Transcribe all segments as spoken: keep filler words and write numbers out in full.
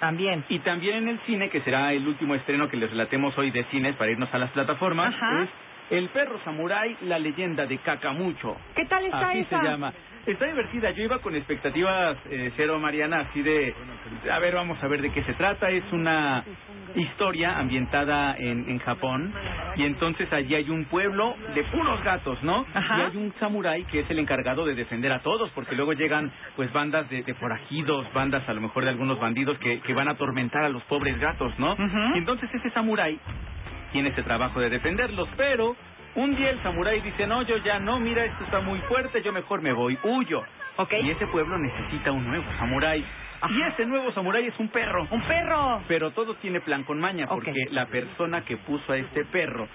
También. Y también en el cine, que será el último estreno que les relatemos hoy de cines para irnos a las plataformas, Ajá. es El perro samurái, la leyenda de Kakamucho. ¿Qué tal está Así esa? se llama. Está divertida. Yo iba con expectativas eh, cero, Mariana, así de, a ver, vamos a ver de qué se trata. Es una historia ambientada en, en Japón, y entonces allí hay un pueblo de puros gatos, ¿no? Ajá. Y hay un samurái que es el encargado de defender a todos, porque luego llegan pues bandas de, de forajidos, bandas a lo mejor de algunos bandidos que, que van a atormentar a los pobres gatos, ¿no? Uh-huh. Y entonces ese samurái tiene ese trabajo de defenderlos, pero un día el samurái dice, no, yo ya no, mira, esto está muy fuerte, yo mejor me voy, huyo. Okay. Y ese pueblo necesita un nuevo samurái. Y ese nuevo samurái es un perro. ¡Un perro! Pero todo tiene plan con maña, porque Okay. la persona que puso a este perro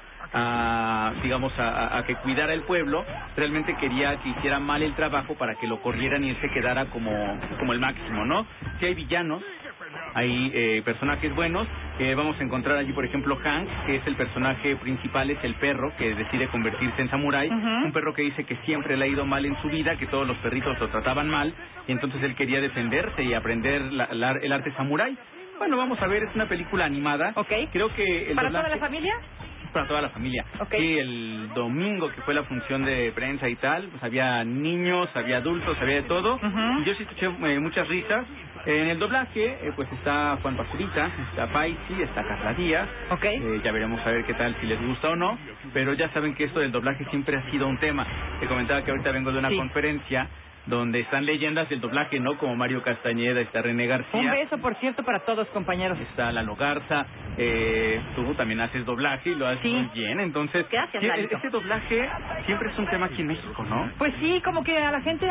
a, digamos, a, a que cuidara el pueblo, realmente quería que hiciera mal el trabajo para que lo corrieran y él se quedara como, como el máximo, ¿no? Si hay villanos, hay eh, personajes buenos. Eh, vamos a encontrar allí, por ejemplo, Hank, que es el personaje principal, es el perro que decide convertirse en samurái. Uh-huh. Un perro que dice que siempre le ha ido mal en su vida, que todos los perritos lo trataban mal, y entonces él quería defenderse y aprender la, la, el arte samurái. Bueno, vamos a ver, es una película animada. Okay. Creo que el ¿Para doblaje... toda la familia? Para toda la familia. Okay. Sí, el domingo que fue la función de prensa y tal, pues había niños, había adultos, había de todo. Uh-huh. Yo sí escuché eh, muchas risas. En el doblaje, eh, pues está Juan Pazurita, está Paisi, está Carla Díaz. Okay. Eh, ya veremos a ver qué tal, si les gusta o no. Pero ya saben que esto del doblaje siempre ha sido un tema. Te comentaba que ahorita vengo de una Sí. conferencia donde están leyendas del doblaje, ¿no? Como Mario Castañeda, está René García. Un beso, por cierto, para todos, compañeros. Está Lalo Garza, eh, tú también haces doblaje y lo haces Sí. muy bien, entonces... Gracias, sí, Lalito. ese doblaje siempre es un tema aquí en México, ¿no? Pues sí, como que a la gente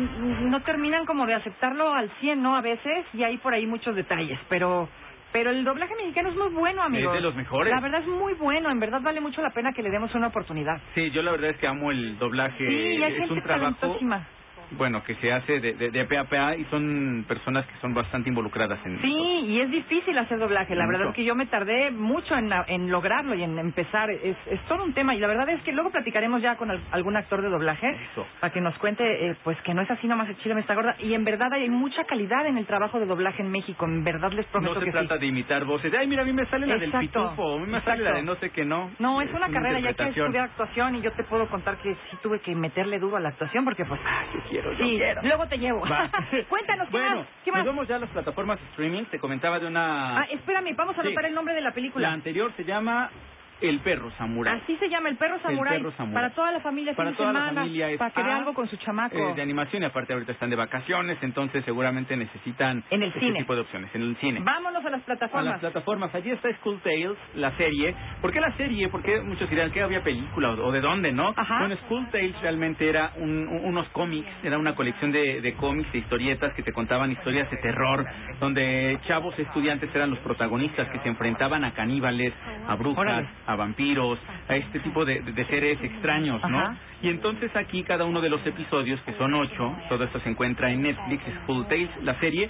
no terminan como de aceptarlo al cien, ¿no? A veces, y hay por ahí muchos detalles, pero... Pero el doblaje mexicano es muy bueno, amigos. Es de los mejores. La verdad es muy bueno, en verdad vale mucho la pena que le demos una oportunidad. Sí, yo la verdad es que amo el doblaje. Sí, y hay es gente un trabajo... talentosísima. Bueno, que se hace de, de, de pe a pe a, y son personas que son bastante involucradas en Sí, y es difícil hacer doblaje. La Mucho. verdad es que yo me tardé mucho en, en lograrlo y en empezar. Es, es todo un tema, y la verdad es que luego platicaremos ya con al, algún actor de doblaje Eso. para que nos cuente eh, pues que no es así nomás el chile me está gorda. Y en verdad hay mucha calidad en el trabajo de doblaje en México. En verdad les prometo No se que trata sí. de imitar voces. Ay, mira, a mí me sale la Exacto, del pitufo, a mí me sale exacto. la de no sé qué no. No, es una carrera, ya que interpretación. estudiar actuación, y yo te puedo contar que sí tuve que meterle duro a la actuación porque pues... Ah, yo quiero, yo sí, quiero. luego te llevo. Va. Cuéntanos, ¿qué Bueno, más? ¿Qué más? nos vamos ya a las plataformas de streaming. Te comentaba de una... Ah, espérame, vamos a Sí. anotar el nombre de la película. La anterior se llama El perro samurái. Así se llama, El perro samurái. perro samurái. Para toda la familia, Para fin de toda la semana, familia es para que vea A, algo con su chamaco. Eh, de animación, y aparte ahorita están de vacaciones, entonces seguramente necesitan En el este cine. tipo de opciones, en el cine. Vámonos a las A plataformas. las plataformas. Allí está School Tales, la serie. ¿Por qué la serie? Porque muchos dirán que había película o, o de dónde, ¿no? Ajá. Bueno, School Tales realmente era un, un- unos cómics, era una colección de, de cómics e historietas que te contaban historias de terror, donde chavos estudiantes eran los protagonistas que se enfrentaban a caníbales, a brujas, Órale. a vampiros, a este tipo de, de seres extraños, ¿no? Ajá. Y entonces aquí cada uno de los episodios, que son ocho, todo esto se encuentra en Netflix, School Tales, la serie.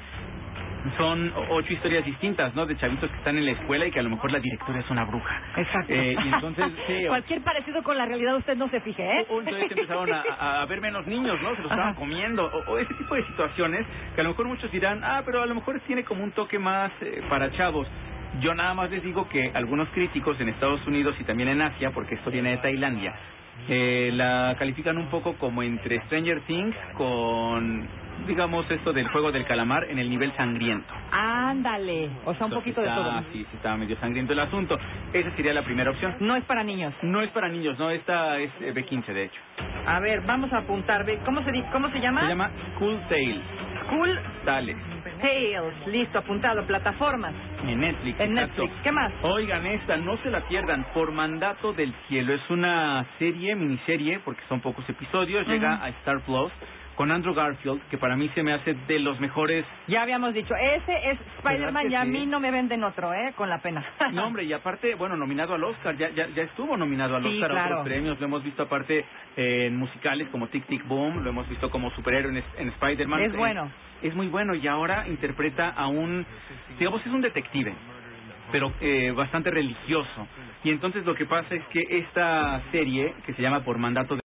Son ocho historias distintas, ¿no? De chavitos que están en la escuela y que a lo mejor la directora es una bruja. Exacto. Eh, y entonces, sí, o- Cualquier parecido con la realidad usted no se fije, ¿eh? o, o entonces empezaron a, a, a ver menos niños, ¿no? Se los estaban Ajá. comiendo. O, o ese tipo de situaciones que a lo mejor muchos dirán, ah, pero a lo mejor tiene como un toque más eh, para chavos. Yo nada más les digo que algunos críticos en Estados Unidos y también en Asia, porque esto viene de Tailandia, eh, la califican un poco como entre Stranger Things con, digamos, esto del juego del calamar en el nivel sangriento. Ándale. O sea, un Entonces poquito de está, todo. Sí, sí, está medio sangriento el asunto. Esa sería la primera opción. No es para niños. No es para niños, no, esta es eh, be quince de hecho. A ver, vamos a apuntar. Ve, ¿Cómo se dice? ¿Cómo se llama? Se llama School Tales. School Dale. Tales. Listo, apuntado. Plataformas. En Netflix. En exacto. Netflix. ¿Qué más? Oigan, esta, no se la pierdan, Por Mandato del Cielo. Es una serie, miniserie, porque son pocos episodios. Llega Ujú. a Star Plus con Andrew Garfield, que para mí se me hace de los mejores. Ya habíamos dicho, ese es Spider-Man que y a sí? mí no me venden otro, ¿eh? Con la pena. No, hombre, y aparte, bueno, nominado al Oscar, ya ya, ya estuvo nominado al Sí, Oscar a claro. otros premios. Lo hemos visto aparte eh, en musicales como Tic Tic Boom, lo hemos visto como superhéroe en, en Spider-Man. Es Eh, bueno. Es muy bueno, y ahora interpreta a un, digamos, es un detective, pero eh, bastante religioso. Y entonces lo que pasa es que esta serie, que se llama Por Mandato